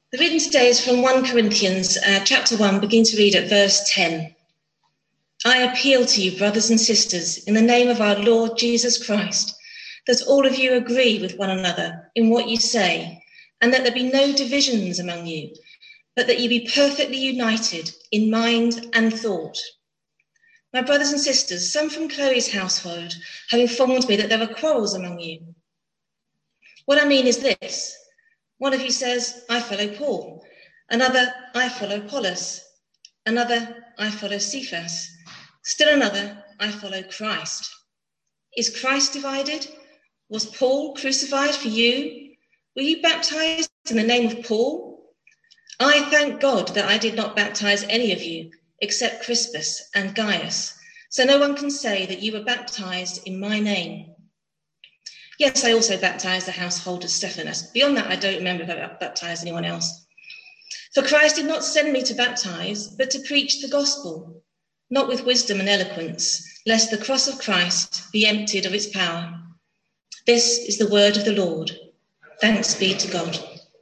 The reading today is from 1 Corinthians, chapter 1, begin to read at verse 10. I appeal to you, brothers and sisters, in the name of our Lord Jesus Christ, that all of you agree with one another in what you say, and that there be no divisions among you, but that you be perfectly united in mind and thought. My brothers and sisters, some from Chloe's household have informed me that there are quarrels among you. What I mean is this. One of you says, I follow Paul. Another, I follow Apollos. Another, I follow Cephas. Still another, I follow Christ. Is Christ divided? Was Paul crucified for you? Were you baptized in the name of Paul? I thank God that I did not baptize any of you except Crispus and Gaius, so no one can say that you were baptized in my name. Yes, I also baptized the household of Stephanas. Beyond that, I don't remember if I baptized anyone else. For Christ did not send me to baptize, but to preach the gospel, not with wisdom and eloquence, lest the cross of Christ be emptied of its power. This is the word of the Lord. Thanks be to God.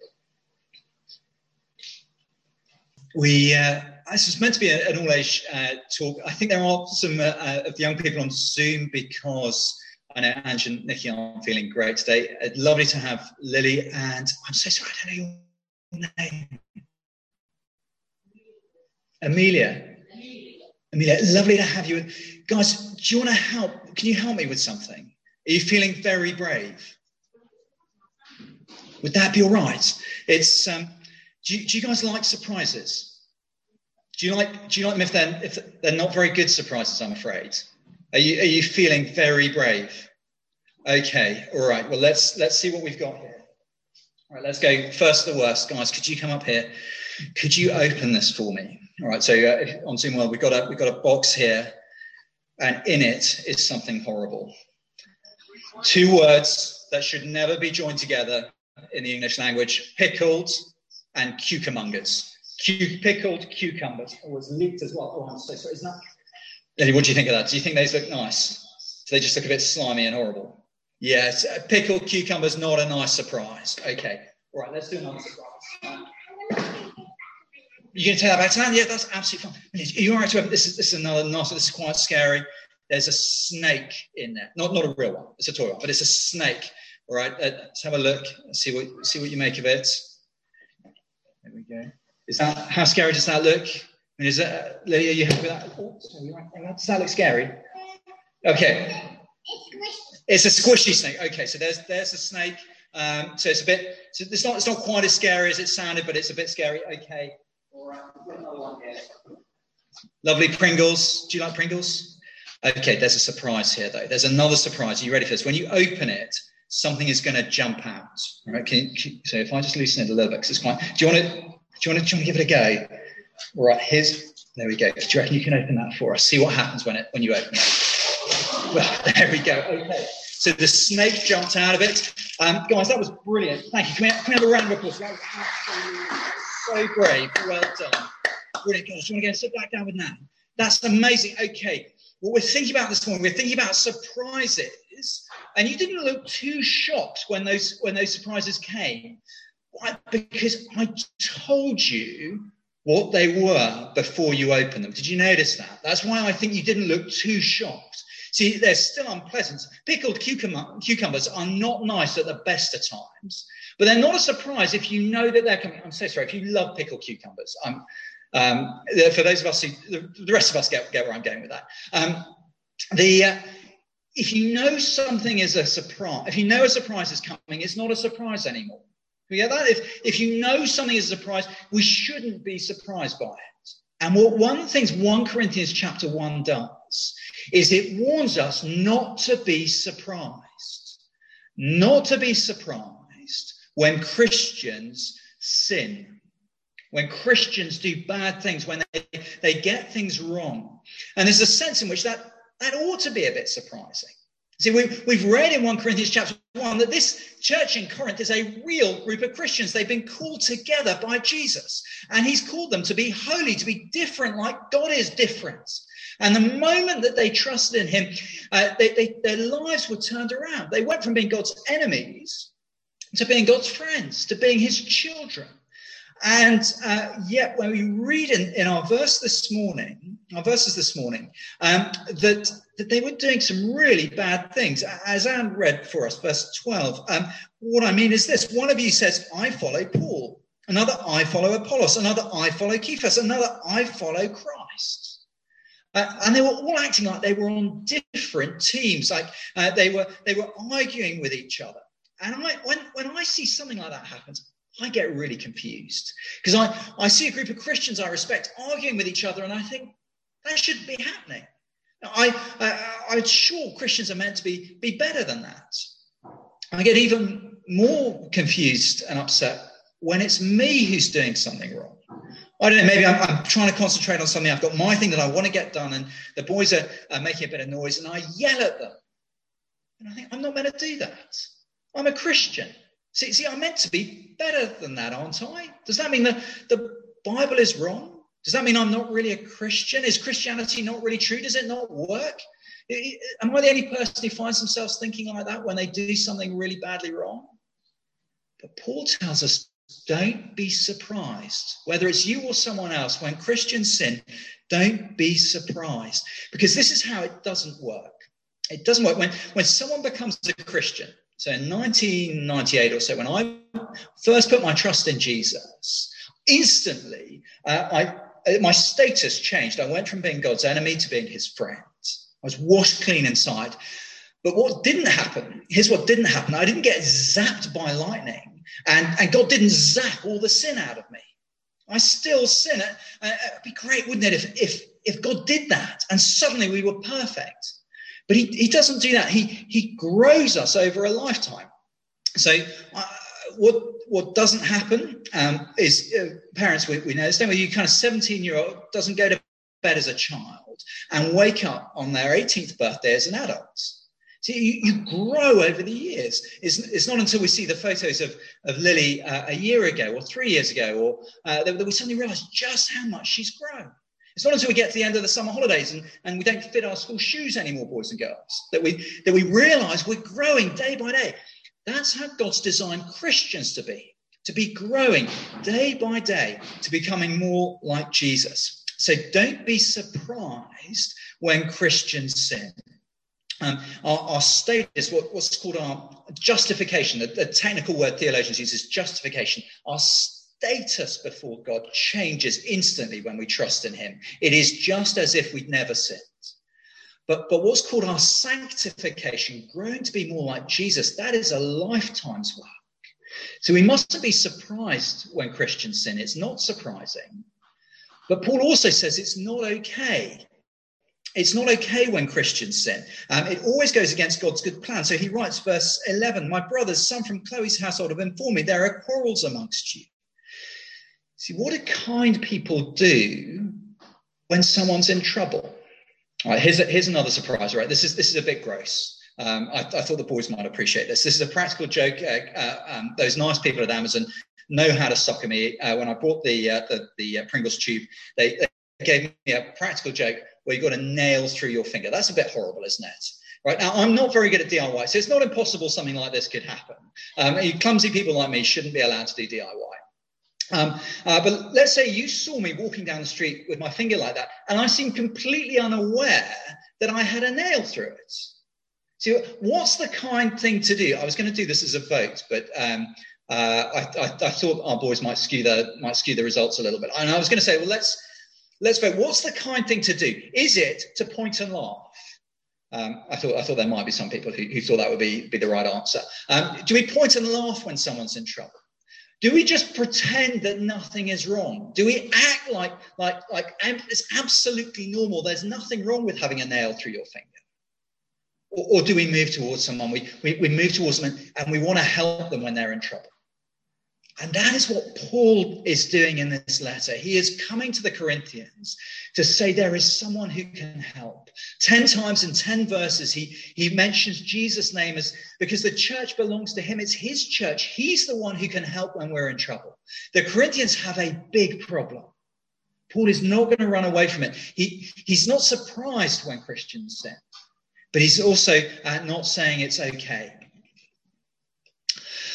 This was meant to be an all-age talk. I think there are some of the young people on Zoom because I know Ange and Nikki aren't feeling great today. Lovely to have Lily, and I'm so sorry, I don't know your name. Amelia, lovely to have you. Guys, do you want to help? Can you help me with something? Are you feeling very brave? Would that be all right? It's do you guys like surprises? Do you like them if they're not very good surprises, I'm afraid? Are you feeling very brave? Okay, all right. Well, let's see what we've got here. All right, let's go first to the worst. Guys, could you come up here? Could you open this for me? All right, so on Zoom World, we've got a box here, and in it is something horrible. Two words that should never be joined together in the English language: pickled and cucumbers. Pickled cucumbers. Oh, it's leaked as well. Oh, I'm so sorry. Isn't that... Lily, what do you think of that? Do you think those look nice? Do they just look a bit slimy and horrible? Yes, pickled cucumbers, not a nice surprise. Okay, all right, let's do another surprise. You going to tell that back to Anne? Yeah, that's absolutely fine. Are you all right to open this? Is another nice. This is quite scary. There's a snake in there. Not a real one. It's a toy one, but it's a snake. All right, let's have a look. See what you make of it. There we go. How scary does that look? I mean, is that, Lily, are you happy with that? Oh, sorry, right. Does that look scary? Okay. It's a squishy snake. Okay, so there's a snake. So it's a bit. So it's not quite as scary as it sounded, but it's a bit scary. Okay. All right. We've got another one here. Lovely Pringles. Do you like Pringles? Okay. There's a surprise here, though. There's another surprise. Are you ready for this? When you open it, something is going to jump out. All right. So if I just loosen it a little bit, because it's quite. Do you want to give it a go? All right. There we go. Do you reckon you can open that for us? See what happens when you open it. Well, there we go. Okay. So the snake jumped out of it. Guys, that was brilliant. Thank you. Can we have a round of applause? That was absolutely so brave. Well done. Brilliant. Guys, do you want to go and sit back down with Nan? That's amazing. Okay. What we're thinking about this morning, we're thinking about surprises. And you didn't look too shocked when those surprises came. Why? Because I told you what they were before you opened them. Did you notice that? That's why I think you didn't look too shocked. See, they're still unpleasant. Pickled cucumbers are not nice at the best of times, but they're not a surprise if you know that they're coming. I'm so sorry. If you love pickled cucumbers, for those of us the rest of us get where I'm going with that. If you know something is a surprise, if you know a surprise is coming, it's not a surprise anymore. You get that? If you know something is a surprise, we shouldn't be surprised by it. And one of the things 1 Corinthians chapter 1 does is it warns us not to be surprised. Not to be surprised when Christians sin. When Christians do bad things, when they get things wrong. And there's a sense in which that ought to be a bit surprising. See, we've read in 1 Corinthians chapter 1 that this church in Corinth is a real group of Christians. They've been called together by Jesus. And he's called them to be holy, to be different like God is different. And the moment that they trusted in him, their lives were turned around. They went from being God's enemies to being God's friends, to being his children. And yet, when we read in our verses this morning, that they were doing some really bad things. As Anne read for us, verse 12, what I mean is this. One of you says, I follow Paul. Another, I follow Apollos. Another, I follow Cephas. Another, I follow Christ. And they were all acting like they were on different teams, like they were arguing with each other. And when I see something like that happen, I get really confused, because I see a group of Christians I respect arguing with each other, and I think that shouldn't be happening. I'm sure Christians are meant to be better than that. I get even more confused and upset when it's me who's doing something wrong. I don't know, maybe I'm trying to concentrate on something. I've got my thing that I want to get done, and the boys are making a bit of noise, and I yell at them. And I think, I'm not meant to do that. I'm a Christian. See, I'm meant to be better than that, aren't I? Does that mean that the Bible is wrong? Does that mean I'm not really a Christian? Is Christianity not really true? Does it not work? Am I the only person who finds themselves thinking like that when they do something really badly wrong? But Paul tells us, don't be surprised. Whether it's you or someone else, when Christians sin, don't be surprised. Because this is how it doesn't work. It doesn't work. When someone becomes a Christian, so in 1998 or so, when I first put my trust in Jesus, instantly my status changed. I went from being God's enemy to being his friend. I was washed clean inside. But what didn't happen, here's what didn't happen. I didn't get zapped by lightning, and God didn't zap all the sin out of me. I still sin. It'd be great, wouldn't it, if God did that and suddenly we were perfect. But he doesn't do that. He grows us over a lifetime. So what doesn't happen is parents, we know this, don't we? You kind of 17-year-old doesn't go to bed as a child and wake up on their 18th birthday as an adult. See, you grow over the years. It's not until we see the photos of Lily a year ago or 3 years ago or that we suddenly realize just how much she's grown. It's not until we get to the end of the summer holidays and we don't fit our school shoes anymore, boys and girls, that we realize we're growing day by day. That's how God's designed Christians to be growing day by day, to becoming more like Jesus. So don't be surprised when Christians sin. Our status, what's called our justification, the technical word theologians use is justification. Our status before God changes instantly when we trust in him. It is just as if we'd never sinned. But what's called our sanctification, growing to be more like Jesus, that is a lifetime's work. So we mustn't be surprised when Christians sin. It's not surprising. But Paul also says it's not okay. It's not okay when Christians sin. It always goes against God's good plan. So he writes, verse 11, my brothers, some from Chloe's household have informed me there are quarrels amongst you. See, what do kind people do when someone's in trouble? All right, here's another surprise, right? This is a bit gross. I thought the boys might appreciate this. This is a practical joke. Those nice people at Amazon know how to sucker me. When I bought the Pringles tube, they gave me a practical joke where you've got a nail through your finger. That's a bit horrible, isn't it? Right now, I'm not very good at DIY, so it's not impossible something like this could happen. Clumsy people like me shouldn't be allowed to do DIY. But let's say you saw me walking down the street with my finger like that, and I seemed completely unaware that I had a nail through it. So what's the kind thing to do? I was going to do this as a vote, but I thought our boys might skew the results a little bit. And I was going to say, well, let's vote. What's the kind thing to do? Is it to point and laugh? I thought there might be some people who thought that would be the right answer. Do we point and laugh when someone's in trouble? Do we just pretend that nothing is wrong? Do we act like it's absolutely normal? There's nothing wrong with having a nail through your finger. Or do we move towards someone? We move towards them and we want to help them when they're in trouble. And that is what Paul is doing in this letter. He is coming to the Corinthians to say there is someone who can help. 10 times in 10 verses, he mentions Jesus' name because the church belongs to him. It's his church. He's the one who can help when we're in trouble. The Corinthians have a big problem. Paul is not going to run away from it. He's not surprised when Christians sin, but he's also not saying it's okay.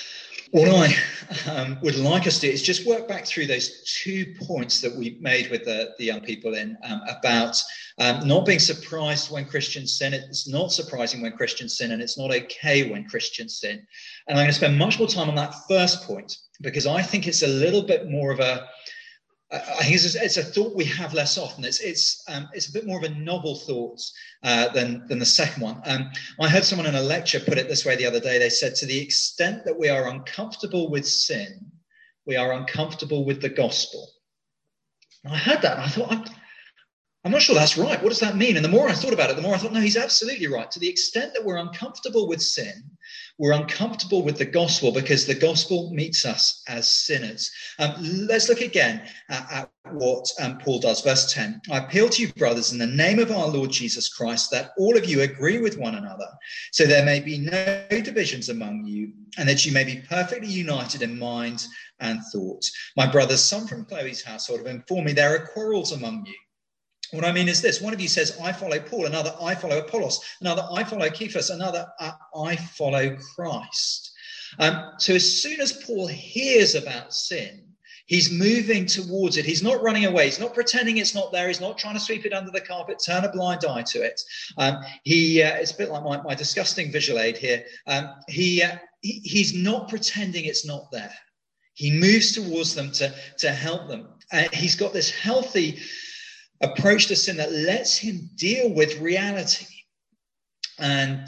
What I would like us to do is just work back through those 2 points that we made with the young people about not being surprised when Christians sin. It's not surprising when Christians sin, and it's not okay when Christians sin. And I'm going to spend much more time on that first point, because I think it's a little bit more of I think it's a thought we have less often. It's a bit more of a novel thought than the second one. I heard someone in a lecture put it this way the other day. They said, to the extent that we are uncomfortable with sin, we are uncomfortable with the gospel. And I heard that and I thought, I'm not sure that's right. What does that mean? And the more I thought about it, the more I thought, no, he's absolutely right. To the extent that we're uncomfortable with sin, we're uncomfortable with the gospel, because the gospel meets us as sinners. Let's look again at what Paul does. Verse 10, I appeal to you, brothers, in the name of our Lord Jesus Christ, that all of you agree with one another, so there may be no divisions among you, and that you may be perfectly united in mind and thought. My brothers, some from Chloe's household, have informed me there are quarrels among you. What I mean is this: one of you says, I follow Paul, another, I follow Apollos, another, I follow Cephas, another, I follow Christ. So as soon as Paul hears about sin, he's moving towards it. He's not running away. He's not pretending it's not there. He's not trying to sweep it under the carpet, turn a blind eye to it. It's a bit like my disgusting visual aid here. He's not pretending it's not there. He moves towards them to help them. He's got this healthy approach to sin that lets him deal with reality. And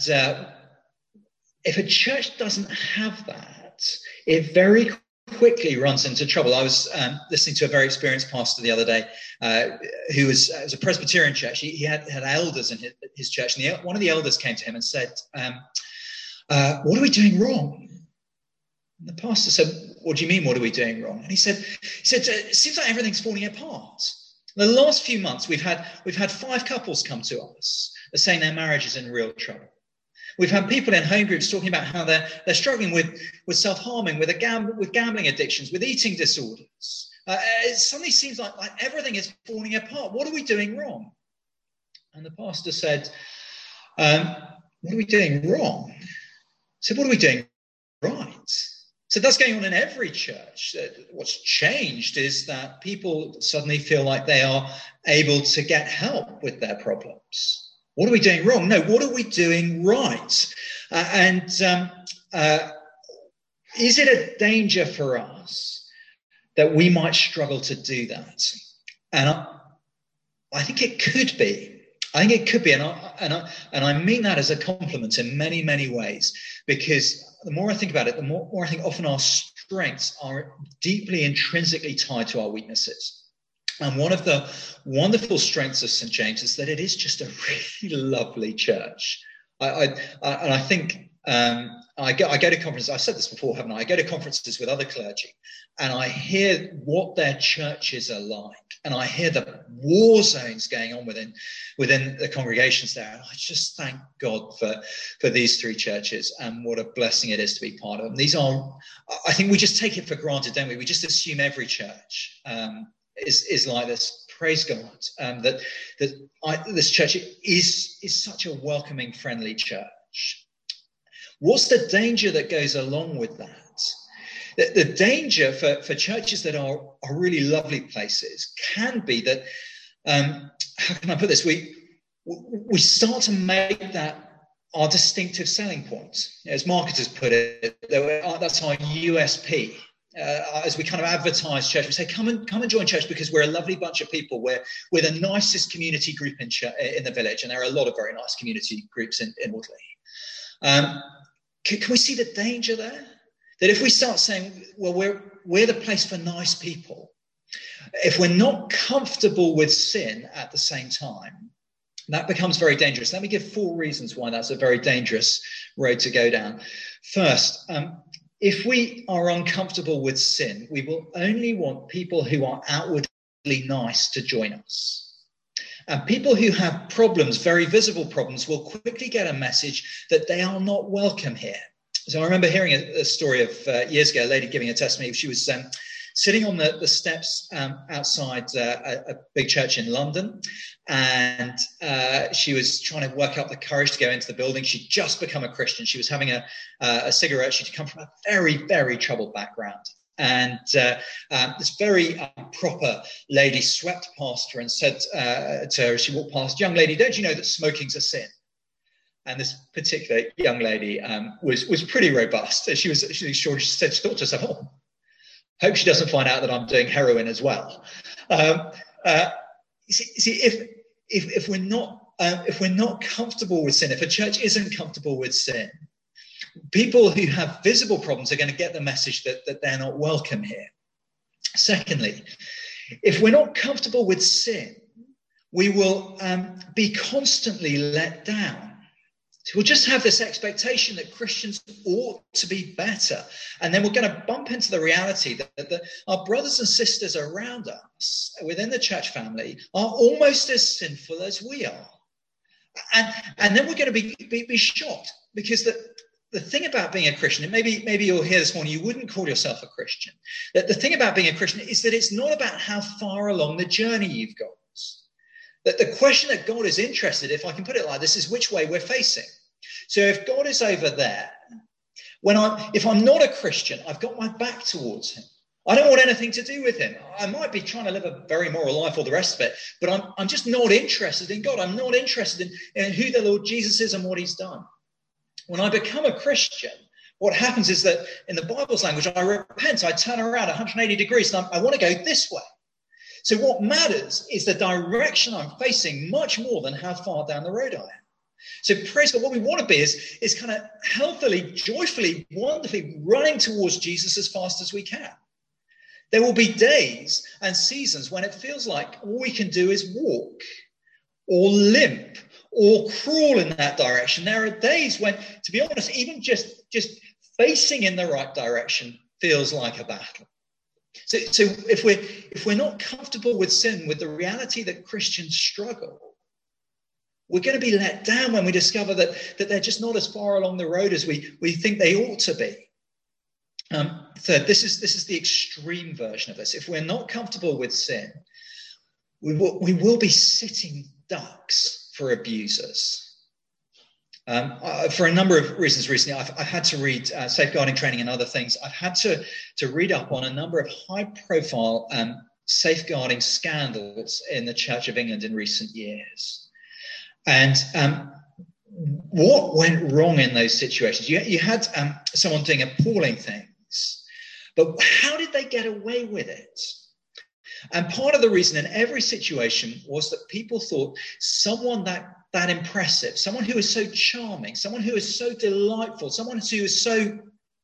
if a church doesn't have that, it very quickly runs into trouble. I was listening to a very experienced pastor the other day who was a Presbyterian church. He had elders in his church, and one of the elders came to him and said, what are we doing wrong? And the pastor said, what do you mean, what are we doing wrong? And he said, it seems like everything's falling apart. The last few months, we've had 5 couples come to us saying their marriage is in real trouble. We've had people in home groups talking about how they're struggling with self-harming, with gambling addictions, with eating disorders. It suddenly seems like everything is falling apart. What are we doing wrong? And the pastor said, what are we doing wrong? I said, what are we doing right? So that's going on in every church. What's changed is that people suddenly feel like they are able to get help with their problems. What are we doing wrong? No, what are we doing right? Is it a danger for us that we might struggle to do that? And I think it could be. I think it could be, and I mean that as a compliment in many, many ways, because the more I think about it, the more I think often our strengths are deeply intrinsically tied to our weaknesses. And one of the wonderful strengths of St. James is that it is just a really lovely church. I think I go to conferences. I've said this before, haven't I? I go to conferences with other clergy, and I hear what their churches are like, and I hear the war zones going on within the congregations there. And I just thank God for these 3 churches, and what a blessing it is to be part of them. These are, I think we just take it for granted, don't we? We just assume every church is like this. Praise God that this church is such a welcoming, friendly church. What's the danger that goes along with that? The danger for churches that are really lovely places can be that, how can I put this? We start to make that our distinctive selling point. As marketers put it, that's our USP. As we kind of advertise church, we say, come and join church because we're a lovely bunch of people. We're the nicest community group in the village, and there are a lot of very nice community groups in Audley. Can we see the danger there? That if we start saying, well, we're the place for nice people, if we're not comfortable with sin at the same time, that becomes very dangerous. Let me give 4 reasons why that's a very dangerous road to go down. First, if we are uncomfortable with sin, we will only want people who are outwardly nice to join us. And people who have problems, very visible problems, will quickly get a message that they are not welcome here. So I remember hearing a story of years ago, a lady giving a testimony. She was sitting on the steps outside a big church in London, and she was trying to work up the courage to go into the building. She'd just become a Christian. She was having a cigarette. She'd come from a very, very troubled background. And this very proper lady swept past her and said to her as she walked past, "Young lady, don't you know that smoking's a sin?" And this particular young lady was pretty robust. She said she thought to herself, "Oh, hope she doesn't find out that I'm doing heroin as well." If we're not comfortable with sin, if a church isn't comfortable with sin, people who have visible problems are going to get the message that they're not welcome here. Secondly, if we're not comfortable with sin, we will be constantly let down. So we'll just have this expectation that Christians ought to be better. And then we're going to bump into the reality that our brothers and sisters around us within the church family are almost as sinful as we are. And then we're going to be shocked, because the thing about being a Christian, and maybe you'll hear this morning, you wouldn't call yourself a Christian. That the thing about being a Christian is that it's not about how far along the journey you've got. That the question that God is interested, if I can put it like this, is which way we're facing. So if God is over there, if I'm not a Christian, I've got my back towards him. I don't want anything to do with him. I might be trying to live a very moral life, all the rest of it, but I'm just not interested in God. I'm not interested in who the Lord Jesus is and what he's done. When I become a Christian, what happens is that in the Bible's language, I repent, I turn around 180 degrees, and I want to go this way. So what matters is the direction I'm facing much more than how far down the road I am. So praise God, what we want to be is kind of healthily, joyfully, wonderfully running towards Jesus as fast as we can. There will be days and seasons when it feels like all we can do is walk or limp or crawl in that direction. There are days when, to be honest, even just facing in the right direction feels like a battle. So if we're not comfortable with sin, with the reality that Christians struggle, we're going to be let down when we discover that they're just not as far along the road as we think they ought to be. Third, this is the extreme version of this. If we're not comfortable with sin, we will be sitting ducks for abusers. For a number of reasons recently, I've had to read safeguarding training and other things. I've had to read up on a number of high-profile safeguarding scandals in the Church of England in recent years. And what went wrong in those situations? You had someone doing appalling things, but how did they get away with it? And part of the reason in every situation was that people thought someone that impressive, someone who is so charming, someone who is so delightful, someone who is so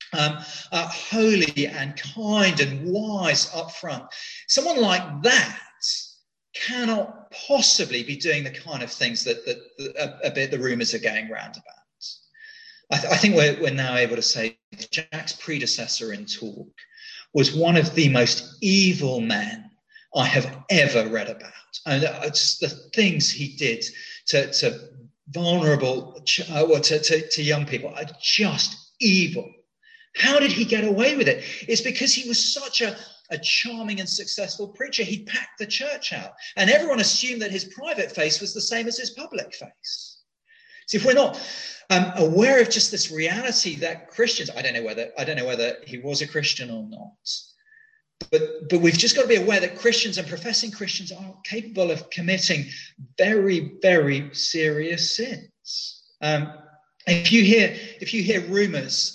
holy and kind and wise up front, someone like that cannot possibly be doing the kind of things that the rumours are going round about. I think we're now able to say Jack's predecessor in talk was one of the most evil men I have ever read about. And just the things he did to vulnerable, to young people are just evil. How did he get away with it? It's because he was such a charming and successful preacher. He packed the church out, and everyone assumed that his private face was the same as his public face. So if we're not aware of just this reality that Christians, I don't know whether he was a Christian or not, but we've just got to be aware that Christians and professing Christians are capable of committing very, very serious sins. If you hear rumors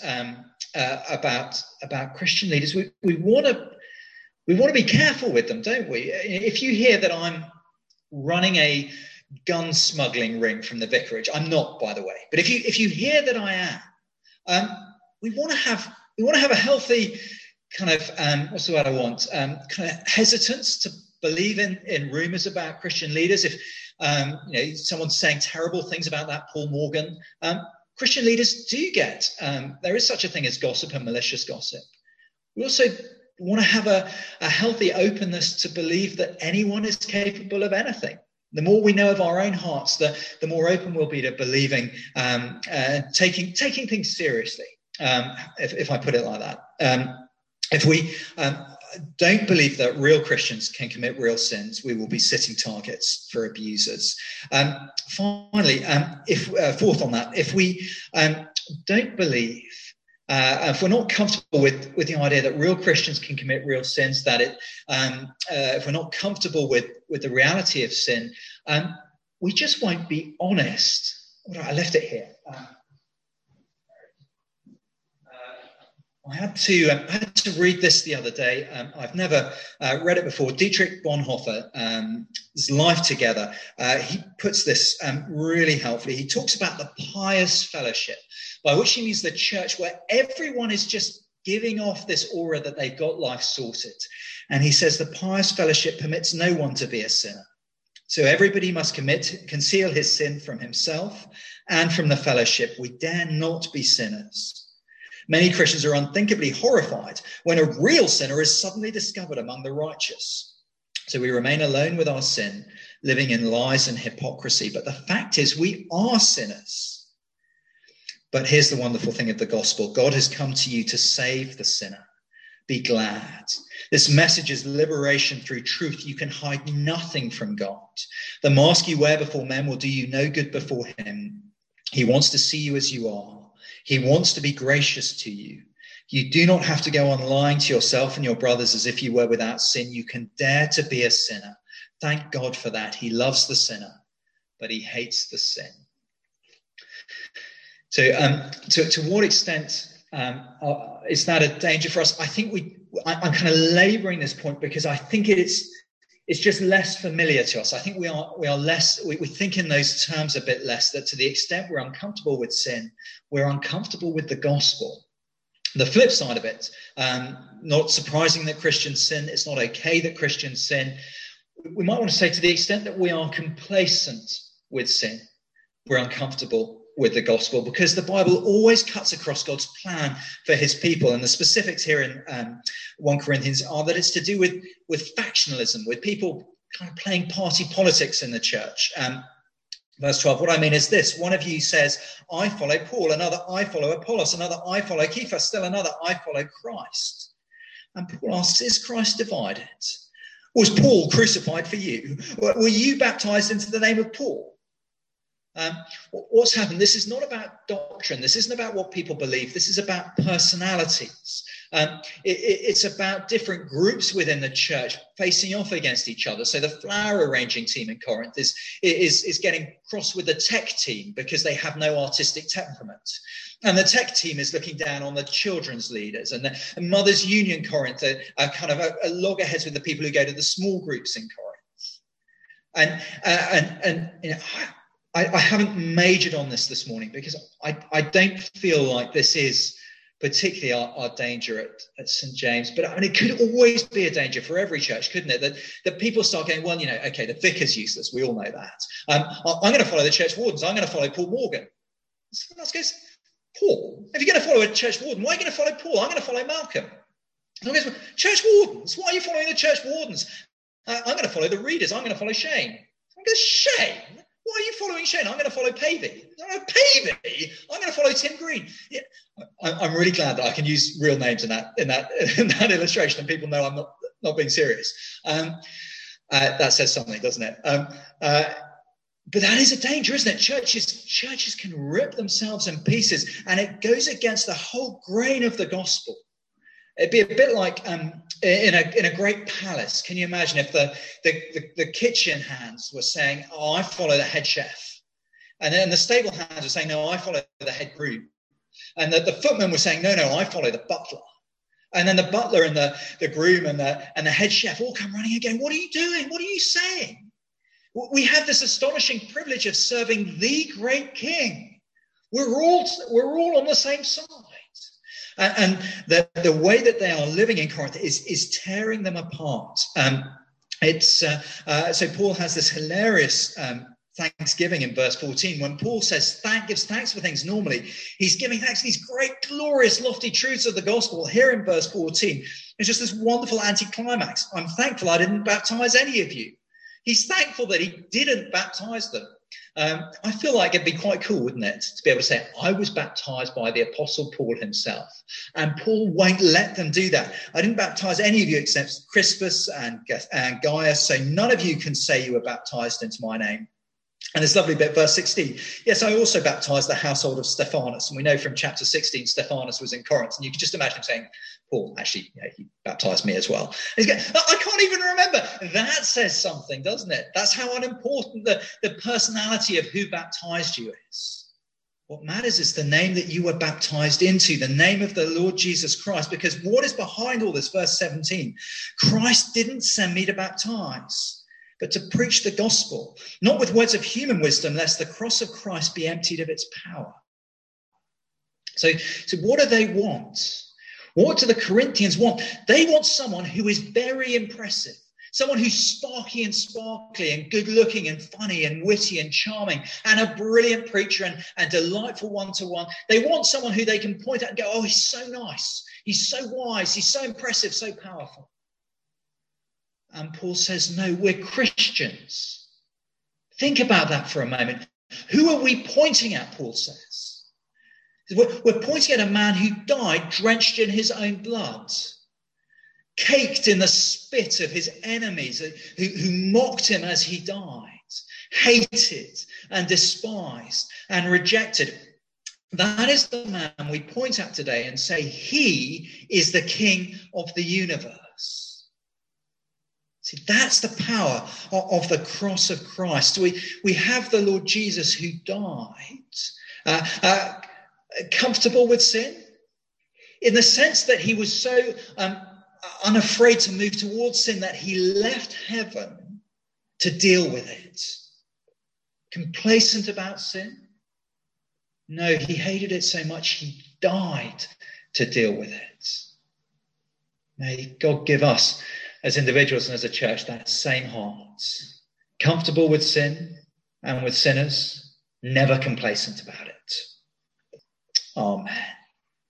about Christian leaders, we want to be careful with them, don't we? If you hear that I'm running a gun smuggling ring from the vicarage, I'm not, by the way. But if you hear that I am, we want to have a healthy kind of what's the word I want? Kind of hesitance to believe in rumors about Christian leaders. If someone's saying terrible things about that Paul Morgan, Christian leaders do get there is such a thing as gossip and malicious gossip. We also want to have a healthy openness to believe that anyone is capable of anything. The more we know of our own hearts, the more open we'll be to believing, taking things seriously, if I put it like that. don't believe that real Christians can commit real sins. We will be sitting targets for abusers. Finally, fourth on that, if we don't believe, if we're not comfortable with the idea that real Christians can commit real sins, if we're not comfortable with the reality of sin, we just won't be honest. I left it here. I had to read this the other day. I've never read it before. Dietrich Bonhoeffer's Life Together. He puts this really helpfully. He talks about the pious fellowship, by which he means the church where everyone is just giving off this aura that they've got life sorted. And he says the pious fellowship permits no one to be a sinner. So everybody must conceal his sin from himself and from the fellowship. We dare not be sinners. Many Christians are unthinkably horrified when a real sinner is suddenly discovered among the righteous. So we remain alone with our sin, living in lies and hypocrisy. But the fact is, we are sinners. But here's the wonderful thing of the gospel. God has come to you to save the sinner. Be glad. This message is liberation through truth. You can hide nothing from God. The mask you wear before men will do you no good before him. He wants to see you as you are. He wants to be gracious to you. You do not have to go on lying to yourself and your brothers as if you were without sin. You can dare to be a sinner. Thank God for that. He loves the sinner, but he hates the sin. So to what extent is that a danger for us? I think I'm kind of laboring this point because I think it's just less familiar to us. I think we are less, we think in those terms a bit less, that to the extent we're uncomfortable with sin, we're uncomfortable with the gospel. The flip side of it, not surprising that Christians sin, it's not okay that Christians sin. We might want to say to the extent that we are complacent with sin, we're uncomfortable with the gospel, because the Bible always cuts across God's plan for his people. And the specifics here in 1 Corinthians are that it's to do with factionalism, with people kind of playing party politics in the church. Verse 12, what I mean is this: one of you says, I follow Paul, another, I follow Apollos, another, I follow Cephas, still another, I follow Christ. And Paul asks, is Christ divided? Was Paul crucified for you? Were you baptized into the name of Paul? What's happened? This is not about doctrine. This isn't about what people believe. This is about personalities. It's about different groups within the church facing off against each other. So the flower arranging team in Corinth is getting cross with the tech team because they have no artistic temperament. And the tech team is looking down on the children's leaders. And the Mothers Union Corinth are kind of a loggerheads with the people who go to the small groups in Corinth. And you know, I haven't majored on this morning because I don't feel like this is particularly our danger at St. James. But I mean, it could always be a danger for every church, couldn't it? That people start going, well, you know, okay, the vicar's useless. We all know that. I'm going to follow the church wardens. I'm going to follow Paul Morgan. Someone else goes, Paul? If you're going to follow a church warden, why are you going to follow Paul? I'm going to follow Malcolm. Someone goes, church wardens? Why are you following the church wardens? I'm going to follow the readers. I'm going to follow Shane. Someone goes, Shane? Why are you following Shane? I'm going to follow Pavey. No, Pavey? I'm going to follow Tim Green. Yeah, I'm really glad that I can use real names in that illustration, and people know I'm not being serious. That says something, doesn't it? But that is a danger, isn't it? Churches can rip themselves in pieces, and it goes against the whole grain of the gospel. It'd be a bit like in a great palace. Can you imagine if the kitchen hands were saying, "Oh, I follow the head chef," and then the stable hands were saying, "No, I follow the head groom," and the footmen were saying, "No, I follow the butler," and then the butler and the groom and the head chef all come running again. What are you doing? What are you saying? We have this astonishing privilege of serving the great King. We're all on the same side. And the way that they are living in Corinth is tearing them apart. So Paul has this hilarious thanksgiving in verse 14. When Paul gives thanks for things normally, he's giving thanks for these great, glorious, lofty truths of the gospel. Here in verse 14, it's just this wonderful anticlimax. I'm thankful I didn't baptize any of you. He's thankful that he didn't baptize them. I feel like it'd be quite cool, wouldn't it, to be able to say, I was baptized by the Apostle Paul himself. And Paul won't let them do that. I didn't baptize any of you except Crispus and Gaius, so none of you can say you were baptized into my name. And this lovely bit, verse 16. Yes, I also baptized the household of Stephanas. And we know from chapter 16, Stephanas was in Corinth. And you can just imagine him saying, Paul, actually, he baptized me as well. And he's going, I can't even remember. That says something, doesn't it? That's how unimportant the personality of who baptized you is. What matters is the name that you were baptized into, the name of the Lord Jesus Christ. Because what is behind all this, verse 17? Christ didn't send me to baptize, but to preach the gospel, not with words of human wisdom, lest the cross of Christ be emptied of its power. So what do they want? What do the Corinthians want? They want someone who is very impressive, someone who's sparky and sparkly and good looking and funny and witty and charming and a brilliant preacher and delightful one-to-one. They want someone who they can point at and go, oh, he's so nice, he's so wise, he's so impressive, so powerful. And Paul says, no, we're Christians. Think about that for a moment. Who are we pointing at, Paul says? We're pointing at a man who died drenched in his own blood, caked in the spit of his enemies who mocked him as he died, hated and despised and rejected. That is the man we point at today and say, he is the King of the universe. See, that's the power of the cross of Christ. We have the Lord Jesus who died, comfortable with sin, in the sense that he was so unafraid to move towards sin that he left heaven to deal with it. Complacent about sin? No, he hated it so much he died to deal with it. May God give us, as individuals and as a church, that same heart. Comfortable with sin and with sinners, never complacent about it. Amen.